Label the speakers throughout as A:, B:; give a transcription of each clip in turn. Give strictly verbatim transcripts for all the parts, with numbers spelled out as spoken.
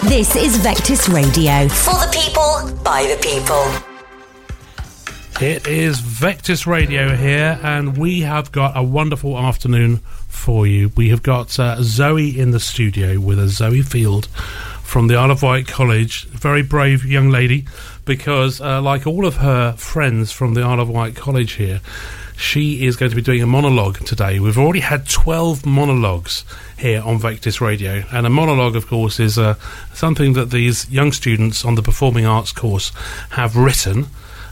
A: This is Vectis Radio. For the people, by the people.
B: It is Vectis Radio here, and we have got a wonderful afternoon for you. We have got uh, Zoe in the studio with us, Zoe Field from the Isle of Wight College. Very brave young lady, because uh, like all of her friends from the Isle of Wight College here, she is going to be doing a monologue today. We've already had twelve monologues here on Vectis Radio, and a monologue, of course, is uh, something that these young students on the Performing Arts course have written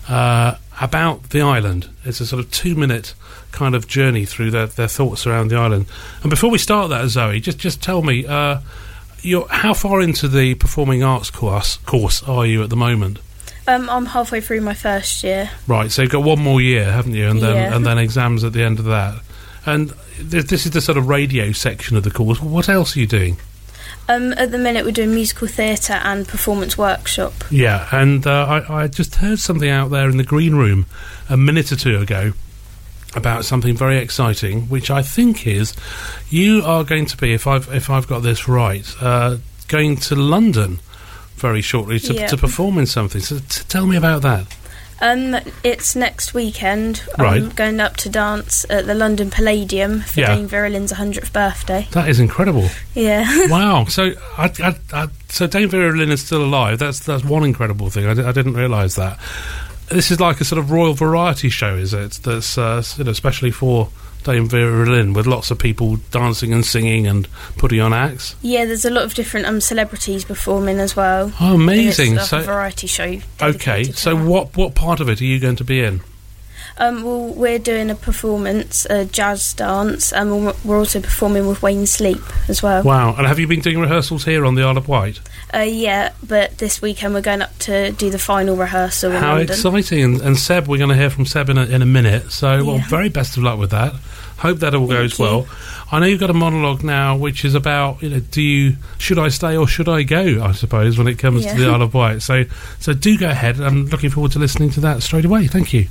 B: uh, about the island. It's a sort of two-minute kind of journey through their, their thoughts around the island. And before we start that, Zoe, just just tell me, uh, you're, how far into the Performing Arts course, course are you at the moment?
C: Um, I'm halfway through my first year.
B: Right, so you've got one more year, haven't you? And then
C: yeah.
B: and then exams at the end of that. And th- this is the sort of radio section of the course. What else are you doing?
C: Um, at the minute, we're doing musical theatre and performance workshop.
B: Yeah, and uh, I, I just heard something out there in the green room a minute or two ago about something very exciting, which I think is you are going to be, if I've if I've got this right, uh, going to London very shortly to,
C: yeah.
B: to perform in something. So t- tell me about that.
C: Um, it's next weekend.
B: Right.
C: I'm going up to dance at the London Palladium for
B: Yeah.
C: Dame Vera Lynn's one hundredth birthday.
B: That is incredible.
C: Yeah.
B: Wow. So I, I, I, so Dame Vera Lynn is still alive. That's that's one incredible thing. I, di- I didn't realise that. This is like a sort of royal variety show, is it? That's uh, you know, especially for Dame Vera Lynn, with lots of people dancing and singing and putting on acts.
C: Yeah, there's a lot of different um, celebrities performing as well.
B: Oh, amazing!
C: And it's like
B: So
C: a variety show.
B: okay,
C: dedicated to
B: so
C: that.
B: what what part of it are you going to be in?
C: Um, well, we're doing a performance, a jazz dance, and we're we're also performing with Wayne Sleep as well.
B: Wow! And have you been doing rehearsals here on the Isle of Wight?
C: Uh, yeah, but this weekend we're going up to do the final rehearsal in
B: How
C: London.
B: exciting! And, and Seb, we're going to hear from Seb in a, in a minute. So, well,
C: Yeah.
B: very best of luck with that. Hope that all
C: Thank
B: goes
C: you.
B: well. I know you've got a monologue now, which is about, you know, do you should I stay or should I go? I suppose when it comes
C: Yeah.
B: to the Isle of Wight. So, so do go ahead. I'm looking forward to listening to that straight away. Thank you.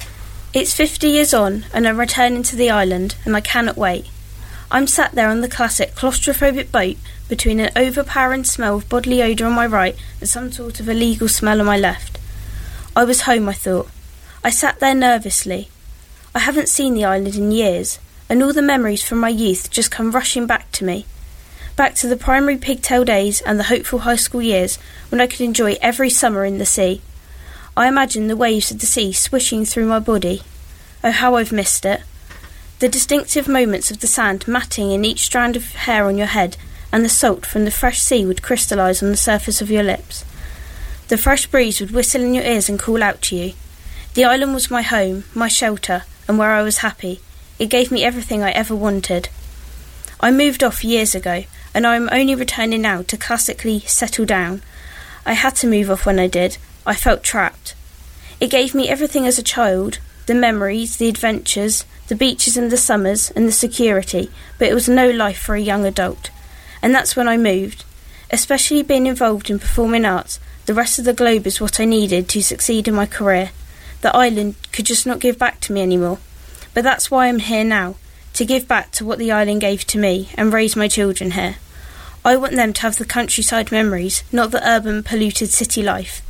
C: It's fifty years on, and I'm returning to the island, and I cannot wait. I'm sat there on the classic claustrophobic boat, between an overpowering smell of bodily odour on my right and some sort of illegal smell on my left. I was home, I thought. I sat there nervously. I haven't seen the island in years, and all the memories from my youth just come rushing back to me. Back to the primary pigtail days and the hopeful high school years when I could enjoy every summer in the sea. I imagine the waves of the sea swishing through my body. Oh, how I've missed it. The distinctive moments of the sand matting in each strand of hair on your head, and the salt from the fresh sea would crystallise on the surface of your lips. The fresh breeze would whistle in your ears and call out to you. The island was my home, my shelter, and where I was happy. It gave me everything I ever wanted. I moved off years ago, and I am only returning now to classically settle down. I had to move off when I did. I felt trapped. It gave me everything as a child, the memories, the adventures, the beaches and the summers, and the security, but it was no life for a young adult. And that's when I moved. Especially being involved in performing arts, the rest of the globe is what I needed to succeed in my career. The island could just not give back to me anymore. But that's why I'm here now, to give back to what the island gave to me and raise my children here. I want them to have the countryside memories, not the urban, polluted city life.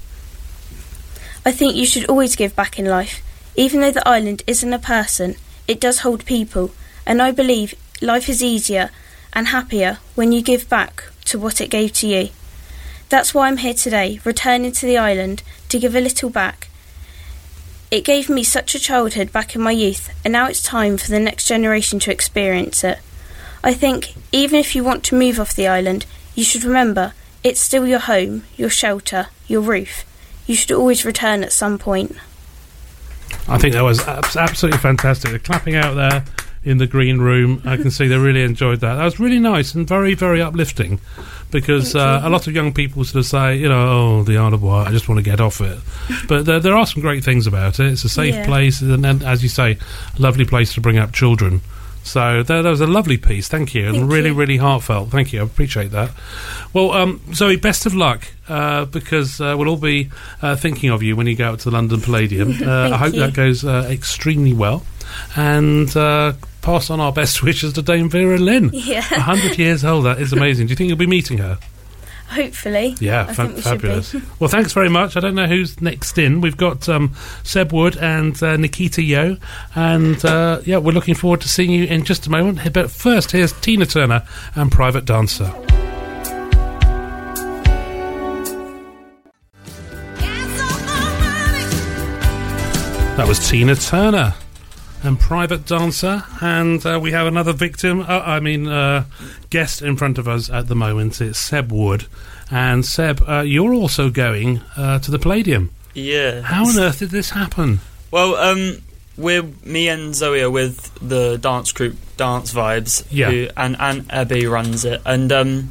C: I think you should always give back in life. Even though the island isn't a person, it does hold people, and I believe life is easier and happier when you give back to what it gave to you. That's why I'm here today, returning to the island to give a little back. It gave me such a childhood back in my youth, and now it's time for the next generation to experience it. I think even if you want to move off the island, you should remember it's still your home, your shelter, your roof. You should always return at some point.
B: I think that was abs- absolutely fantastic. The clapping out there in the green room, I can see they really enjoyed that. That was really nice and very, very uplifting, because uh, a lot of young people sort of say, you know, oh, the Isle of Wight, I just want to get off it. But there, there are some great things about it. It's a safe
C: Yeah.
B: place, and, and as you say, a lovely place to bring up children. So that, that was a lovely piece, thank you, and
C: Thank
B: really,
C: you.
B: really heartfelt. Thank you, I appreciate that. Well, um, Zoe, best of luck, uh, because uh, we'll all be uh, thinking of you when you go out to the London Palladium. Uh, I hope
C: you.
B: that goes uh, extremely well, and uh, pass on our best wishes to Dame Vera Lynn.
C: Yeah.
B: A hundred years old, that is amazing. Do you think you'll be meeting her?
C: Hopefully.
B: Yeah,
C: I
B: fa-
C: think we
B: fabulous.
C: should be.
B: Well, thanks very much. I don't know who's next in. We've got um, Seb Wood and uh, Nikita Yo. And, uh, yeah, we're looking forward to seeing you in just a moment. But first, here's Tina Turner and Private Dancer. That was Tina Turner and Private Dancer, and uh, we have another victim, uh, I mean uh, guest in front of us at the moment. It's Seb Wood. And Seb, uh, you're also going uh, to the Palladium.
D: Yeah.
B: How on earth did this happen?
D: Well, um, we're, me and Zoe are with the dance group Dance Vibes,
B: Yeah.
D: who, and, and Abby runs it, and um,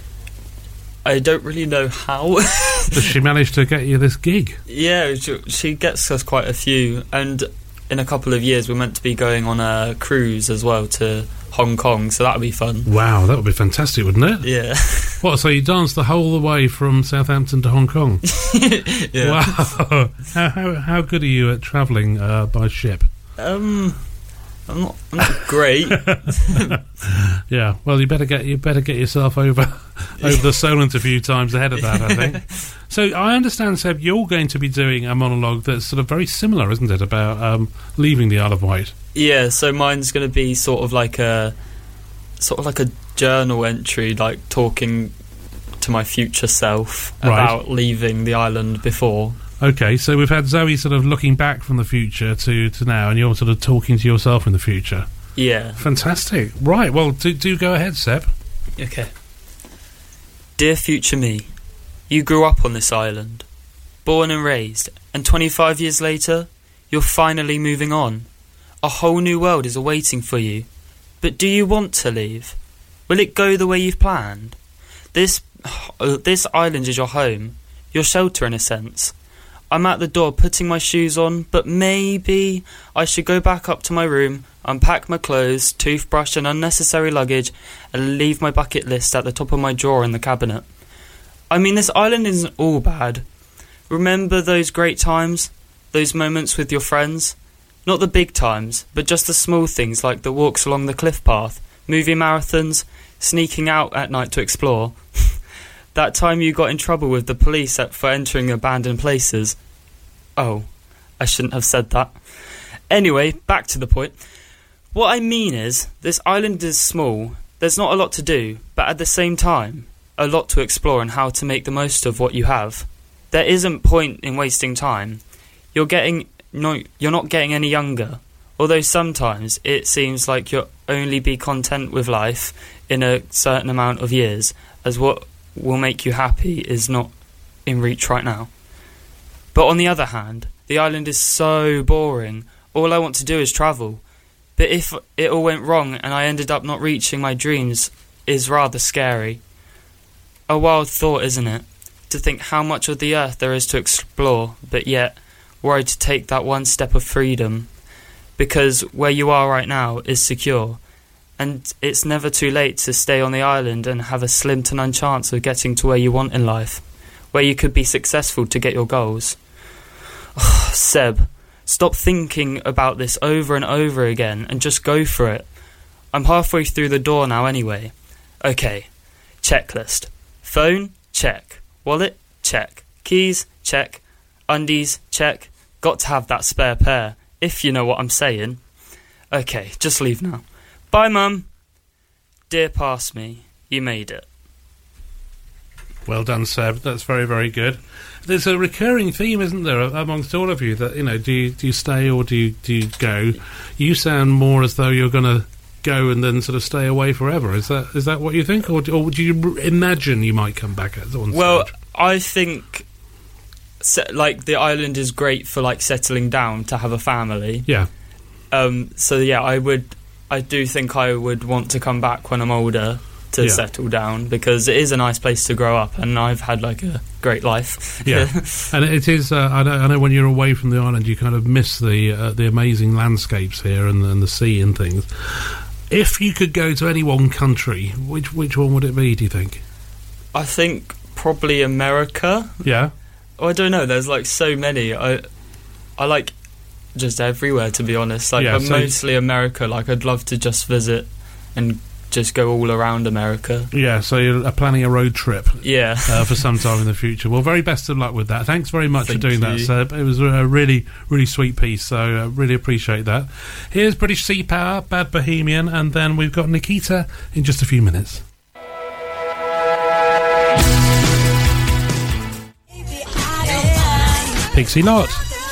D: I don't really know how.
B: Does she manage to get you this gig?
D: Yeah, she, she gets us quite a few, and in a couple of years we're meant to be going on a cruise as well to Hong Kong, so that'll be fun.
B: Wow, that would be fantastic, wouldn't it?
D: Yeah.
B: What, so you danced the whole way from Southampton to Hong Kong?
D: Yeah.
B: Wow. how, how, how good are you at travelling uh, by ship?
D: Um, I'm not, I'm not great.
B: Yeah, well, you better get you better get yourself over over the Solent a few times ahead of that, I think. So I understand, Seb, you're going to be doing a monologue that's sort of very similar, isn't it, about um, leaving the Isle of Wight?
D: Yeah, so mine's going to be sort of like a sort of like a journal entry, like talking to my future self
B: Right.
D: about leaving the island before.
B: Okay, so we've had Zoe sort of looking back from the future to, to now, and you're sort of talking to yourself in the future.
D: Yeah.
B: Fantastic. Right, well, do, do go ahead, Seb.
D: Okay. Dear future me, you grew up on this island, born and raised, and twenty-five years later, you're finally moving on. A whole new world is awaiting for you. But do you want to leave? Will it go the way you've planned? This, uh, this island is your home, your shelter in a sense. I'm at the door putting my shoes on, but maybe I should go back up to my room, unpack my clothes, toothbrush and unnecessary luggage, and leave my bucket list at the top of my drawer in the cabinet. I mean, this island isn't all bad. Remember those great times? Those moments with your friends? Not the big times, but just the small things like the walks along the cliff path, movie marathons, sneaking out at night to explore. That time you got in trouble with the police at, for entering abandoned places. Oh, I shouldn't have said that. Anyway, back to the point. What I mean is, this island is small, there's not a lot to do, but at the same time, a lot to explore and how to make the most of what you have. There isn't point in wasting time. You're getting no, you're not getting any younger, although sometimes it seems like you'll only be content with life in a certain amount of years, as what will make you happy is not in reach right now. But on the other hand, the island is so boring. All I want to do is travel. But if it all went wrong and I ended up not reaching my dreams is rather scary. A wild thought, isn't it? To think how much of the earth there is to explore, but yet worried to take that one step of freedom. Because where you are right now is secure. And it's never too late to stay on the island and have a slim to none chance of getting to where you want in life, where you could be successful to get your goals. Oh, Seb, stop thinking about this over and over again and just go for it. I'm halfway through the door now anyway. Okay, checklist. Phone, check. Wallet, check. Keys, check. Undies, check. Got to have that spare pair, if you know what I'm saying. Okay, just leave now. Bye, Mum. Dear past me, you made it.
B: Well done, Seb. That's very, very good. There's a recurring theme, isn't there, amongst all of you? That, you know, do you, do you stay or do you, do you go? You sound more as though you're going to go and then sort of stay away forever. Is that is that what you think, or, or would you imagine you might come back at one
D: Well,
B: stage?
D: I think, se- like, the island is great for, like, settling down to have a family.
B: Yeah.
D: Um. So yeah, I would. I do think I would want to come back when I'm older to
B: Yeah.
D: settle down, because it is a nice place to grow up, and I've had like a great life.
B: Yeah, and it is. Uh, I know. I know when you're away from the island, you kind of miss the uh, the amazing landscapes here and, and the sea and things. If you could go to any one country, which which one would it be? Do you think?
D: I think probably America.
B: Yeah.
D: Oh, I don't know. There's like so many. I I like just everywhere, to be honest. Like
B: Yeah,
D: I'm
B: so-
D: mostly America. Like I'd love to just visit and just go all around America.
B: Yeah, so you're planning a road trip.
D: Yeah.
B: uh, for some time in the future. Well, very best of luck with that. Thanks very much
D: Thank
B: for doing
D: you.
B: that, Seb. It was a really, really sweet piece, so I uh, really appreciate that. Here's British Sea Power, Bad Bohemian, and then we've got Nikita in just a few minutes. Pixie Lott.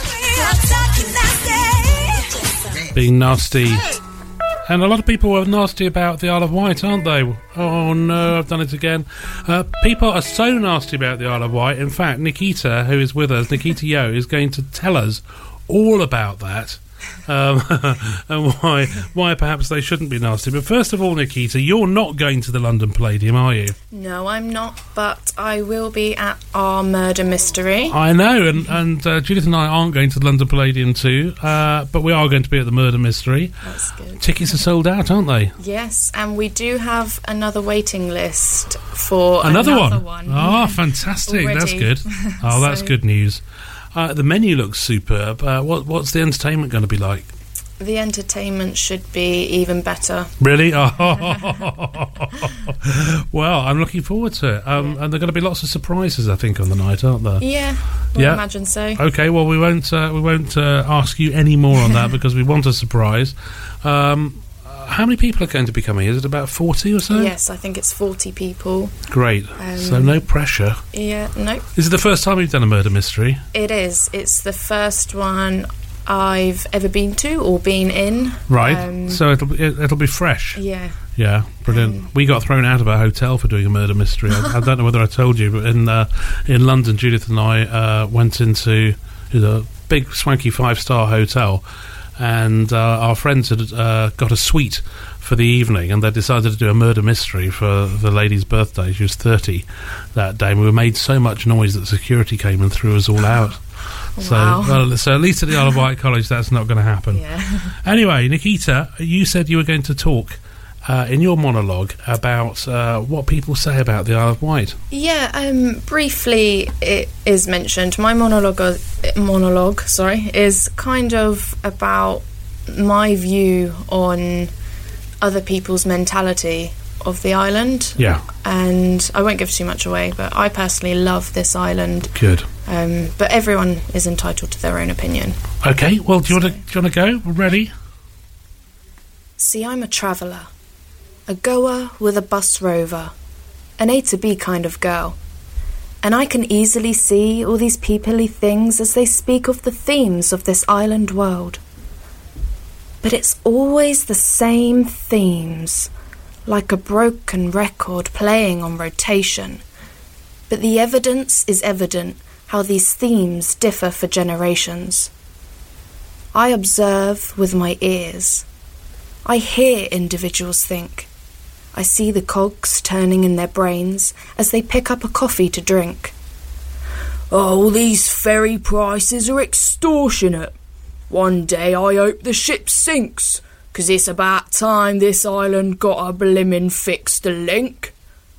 B: Being nasty. And a lot of people are nasty about the Isle of Wight, aren't they? Oh no, I've done it again. Uh, people are so nasty about the Isle of Wight. In fact, Nikita, who is with us, Nikita Yo, is going to tell us all about that. Um, and why why perhaps they shouldn't be nasty. But first of all, Nikita, you're not going to the London Palladium, are you?
E: No, I'm not, but I will be at our murder mystery.
B: I know, and, and uh, Judith and I aren't going to the London Palladium too, uh, but we are going to be at the murder mystery.
E: That's good.
B: Tickets are sold out, aren't they?
E: Yes, and we do have another waiting list for
B: Another,
E: another
B: one?
E: one.
B: Oh, fantastic.
E: Already.
B: That's good. Oh, that's
E: So-
B: good news. Uh, the menu looks superb. Uh, what, what's the entertainment going to be like?
E: The entertainment should be even better.
B: Really? Oh. Well, I'm looking forward to it. Um, and there are going to be lots of surprises, I think, on the night, aren't there?
E: Yeah, I
B: Yeah.
E: imagine so.
B: Okay, well, we won't uh, we won't uh, ask you any more on that because we want a surprise. Um, how many people are going to be coming? Is it about forty or so?
E: Yes, I think it's forty people.
B: Great.
E: Um,
B: So no pressure.
E: Yeah, no,
B: Is it the first time you've done a murder mystery?
E: it is. It's the first one I've ever been to or been in.
B: Right.
E: Um,
B: so it'll be, it, it'll be fresh.
E: Yeah.
B: Yeah, brilliant.
E: Um,
B: we got thrown out of our hotel for doing a murder mystery. I, I don't know whether I told you, but in uh, in London, Judith and I uh, went into a big swanky five star hotel, and uh, our friends had uh, got a suite for the evening, and they decided to do a murder mystery for the lady's birthday. She was thirty that day, and we made so much noise that security came and threw us all out. So,
E: Wow.
B: well, so at least at the Isle of Wight College, that's not going to happen.
E: Yeah.
B: Anyway, Nikita, you said you were going to talk uh, in your monologue about uh, what people say about the Isle of Wight.
E: Yeah, um, briefly it is mentioned. My monologue, uh, monologue, sorry, is kind of about my view on other people's mentality of the island.
B: Yeah,
E: And I won't give too much away, but I personally love this island.
B: good.
E: Um, but everyone is entitled to their own opinion.
B: Okay, well, do you want to do you want to go? We're ready.
E: See, I'm a traveller, a goer with a bus rover, an A to B kind of girl. And I can easily see all these peoply things as they speak of the themes of this island world. But it's always the same themes, like a broken record playing on rotation. But the evidence is evident how these themes differ for generations. I observe with my ears. I hear individuals think. I see the cogs turning in their brains as they pick up a coffee to drink. Oh, these ferry prices are extortionate. One day I hope the ship sinks, 'cause it's about time this island got a blimmin' fixed link.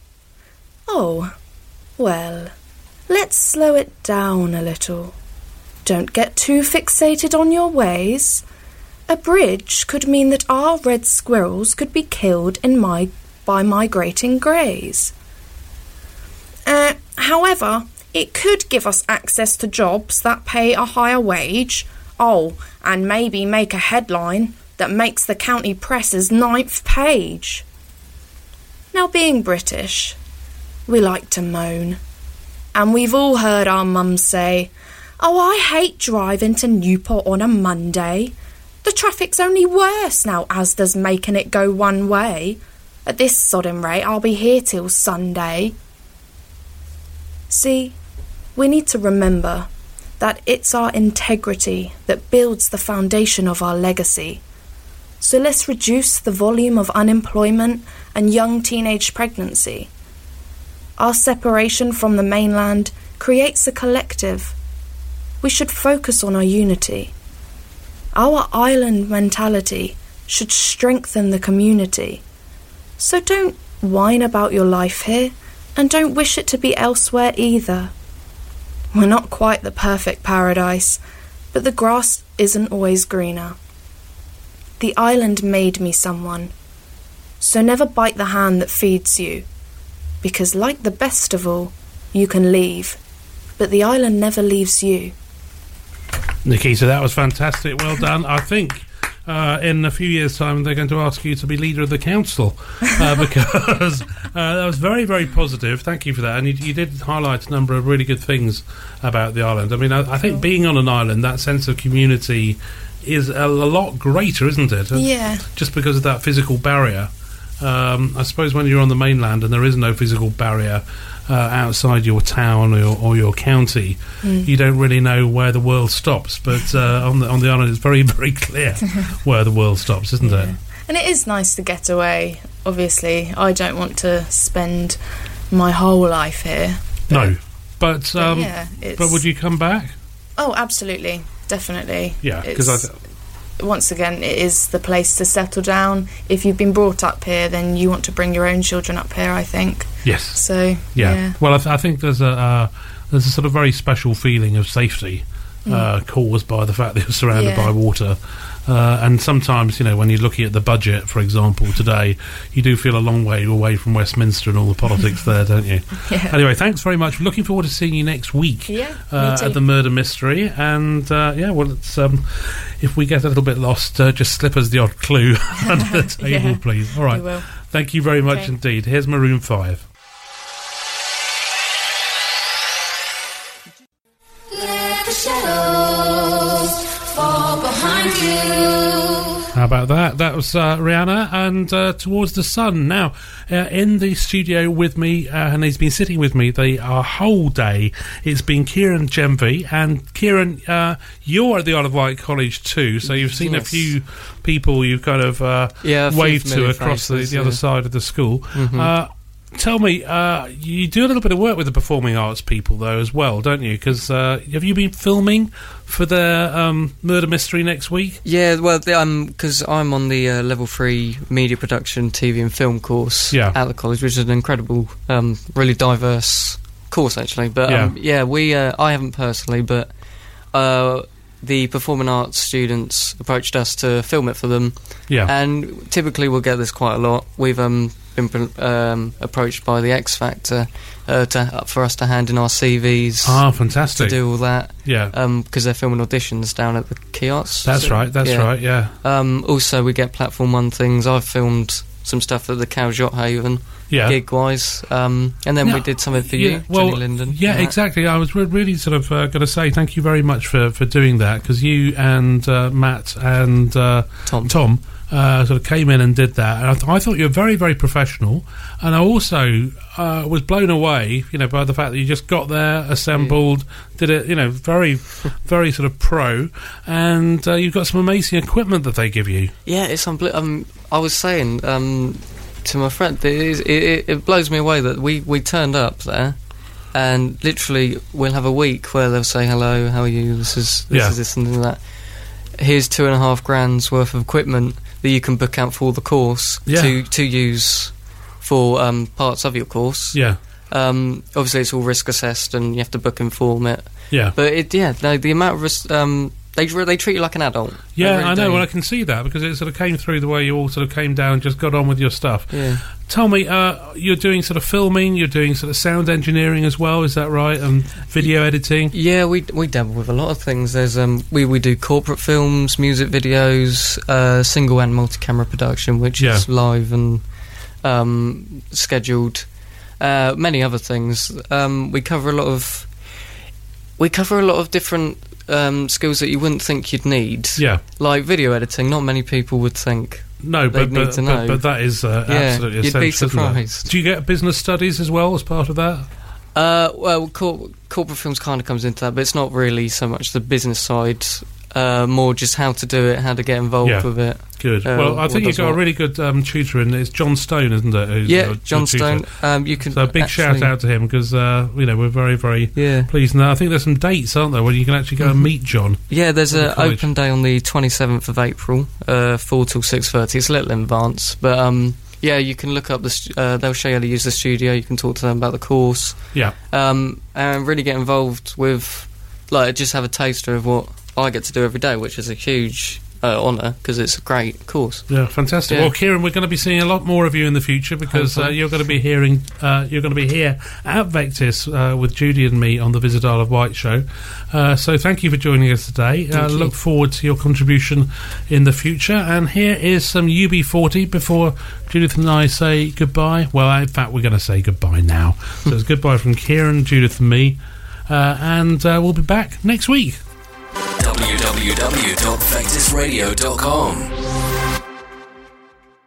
E: Oh, well, let's slow it down a little. Don't get too fixated on your ways. A bridge could mean that our red squirrels could be killed in my by migrating greys. Uh, however, it could give us access to jobs that pay a higher wage. Oh, and maybe make a headline that makes the county press's ninth page. Now, being British, we like to moan. And we've all heard our mums say, "Oh, I hate driving to Newport on a Monday. The traffic's only worse now Asda's making it go one way. At this sodden rate, I'll be here till Sunday." See, we need to remember that it's our integrity that builds the foundation of our legacy. So let's reduce the volume of unemployment and young teenage pregnancy. Our separation from the mainland creates a collective. We should focus on our unity. Our island mentality should strengthen the community. So don't whine about your life here, and don't wish it to be elsewhere either. We're not quite the perfect paradise, but the grass isn't always greener. The island made me someone. So never bite the hand that feeds you, because like the best of all, you can leave, but the island never leaves you.
B: Nikita, that was fantastic. Well done. I think uh, in a few years' time they're going to ask you to be leader of the council uh, because uh, that was very, very positive. Thank you for that. And you, you did highlight a number of really good things about the island. I mean, I, I think being on an island, that sense of community is a, a lot greater, isn't it?
E: Yeah.
B: Just because of that physical barrier. Um, I suppose when you're on the mainland and there is no physical barrier uh, outside your town or, or your county, mm. you don't really know where the world stops. But uh, on the on the island, it's very, very clear where the world stops, isn't yeah. it?
E: And it is nice to get away. Obviously, I don't want to spend my whole life here. But,
B: no, but um,
E: but, yeah, it's,
B: but would you come back?
E: Oh, absolutely, definitely.
B: Yeah, because I. Th-
E: Once again, it is the place to settle down. If you've been brought up here, then you want to bring your own children up here, I think.
B: Yes.
E: So,
B: yeah.
E: yeah.
B: Well, I, th- I think there's a uh, there's a sort of very special feeling of safety mm. uh, caused by the fact that you're surrounded
E: yeah.
B: by water. Uh, and sometimes, you know, when you're looking at the budget, for example, today, you do feel a long way away from Westminster and all the politics there, don't you?
E: Yeah.
B: Anyway, thanks very much. Looking forward to seeing you next week
E: yeah,
B: uh, at the Murder Mystery. And, uh, yeah, well, it's, um, if we get a little bit lost, uh, just slip us the odd clue under the table,
E: yeah,
B: please. All right.
E: We will.
B: Thank you very much
E: okay.
B: indeed. Here's Maroon five.
F: Let the shadows fall behind you.
B: How about that? That was uh, Rihanna and uh, Towards the Sun. Now, uh, in the studio with me, uh, and he's been sitting with me the uh, whole day, it's been Kieran Genvy. And Kieran, uh, you're at the Isle of Wight College too, so you've seen yes. a few people you've kind of uh,
G: yeah,
B: waved to across faces, the, the yeah. other side of the school. Mm-hmm. Uh, Tell me, uh, you do a little bit of work with the performing arts people, though, as well, don't you? Because uh, have you been filming for their um, murder mystery next week?
G: Yeah, well, because um, I'm on the uh, level three media production, T V and film course
B: yeah.
G: at the college, which is an incredible, um, really diverse course, actually. But yeah, um, yeah we uh, I haven't personally, but uh, the performing arts students approached us to film it for them.
B: Yeah,
G: and typically we'll get this quite a lot. We've um. been um, approached by the X Factor uh, to, for us to hand in our C Vs.
B: Ah, fantastic.
G: To do all that.
B: Yeah.
G: Because um, they're filming auditions down at the kiosks.
B: That's so, right, that's
G: yeah.
B: right, yeah.
G: Um, also, we get Platform One things. I've filmed some stuff at the Cowes Yacht Haven,
B: yeah.
G: gig-wise. Um, and then
B: now,
G: we did something for
B: yeah,
G: you,
B: well,
G: Jenny Linden.
B: Yeah, exactly. I was re- really sort of uh, going to say thank you very much for, for doing that, because you and uh, Matt and uh,
G: Tom...
B: Tom Uh, sort of came in and did that, and I, th- I thought you were very, very professional. And I also uh, was blown away, you know, by the fact that you just got there, assembled, yeah. did it, you know, very, very sort of pro. And uh, you've got some amazing equipment that they give you.
G: Yeah, it's unbelievable. Um, I was saying um, to my friend, it, is, it, it blows me away that we, we turned up there, and literally we'll have a week where they'll say, "Hello, how are you? This is this
B: yeah.
G: is this and that. Here's two and a half grand's worth of equipment that you can book out for the course
B: yeah.
G: to to use for um, parts of your course."
B: Yeah.
G: Um, obviously, it's all risk assessed, and you have to book and form it.
B: Yeah.
G: But it, yeah, no, the amount of risk, um, they they treat you like an adult.
B: Yeah,
G: really
B: I know.
G: do.
B: Well, I can see that because it sort of came through the way you all sort of came down and just got on with your stuff.
G: Yeah.
B: Tell me, uh, you're doing sort of filming, you're doing sort of sound engineering as well, is that right? And video editing?
G: Yeah, we we dabble with a lot of things. There's um we, we do corporate films, music videos, uh, single and multi-camera production, which
B: yeah.
G: is live and um, scheduled. Uh, many other things. Um, we cover a lot of we cover a lot of different um, skills that you wouldn't think you'd need.
B: Yeah,
G: like video editing. Not many people would think.
B: No, but
G: need
B: but,
G: to
B: but,
G: know.
B: but that is uh,
G: yeah,
B: absolutely essential.
G: You'd be surprised.
B: Do you get business studies as well as part of that?
G: Uh, well, cor- corporate films kind of comes into that, but it's not really so much the business side. Uh, more just how to do it, how to get involved
B: yeah.
G: with it.
B: Good.
G: Uh,
B: well, I think you've got
G: what.
B: a really good um, tutor, and it's John Stone, isn't it? Who's
G: yeah,
B: your,
G: John
B: your
G: Stone. Um, you can.
B: So a big
G: actually,
B: shout out to him because uh, you know we're very, very
G: yeah.
B: pleased. Now I think there's some dates, aren't there, where you can actually go mm-hmm. and meet John.
G: Yeah, there's an
B: the
G: open day on the twenty-seventh of April, uh, four till six thirty. It's a little in advance, but um, yeah, you can look up the. St- uh, they'll show you how to use the studio. You can talk to them about the course.
B: Yeah.
G: Um, and really get involved with, like, just have a taster of what I get to do every day, which is a huge, uh, honour, because it's a great course.
B: Yeah, fantastic.
G: Yeah.
B: Well, Kieran, we're going to be seeing a lot more of you in the future because uh,
G: Hopefully.
B: you're going to be hearing, uh, you're going to be here at Vectis uh, with Judy and me on the Visit Isle of Wight show. Uh, so thank you for joining us today. Uh, look forward to your contribution in the future. And here is some U B forty before Judith and I say goodbye. Well, in fact, we're going to say goodbye now. So it's goodbye from Kieran, Judith and me. Uh, and uh, we'll be back next week.
H: w w w dot vectis radio dot com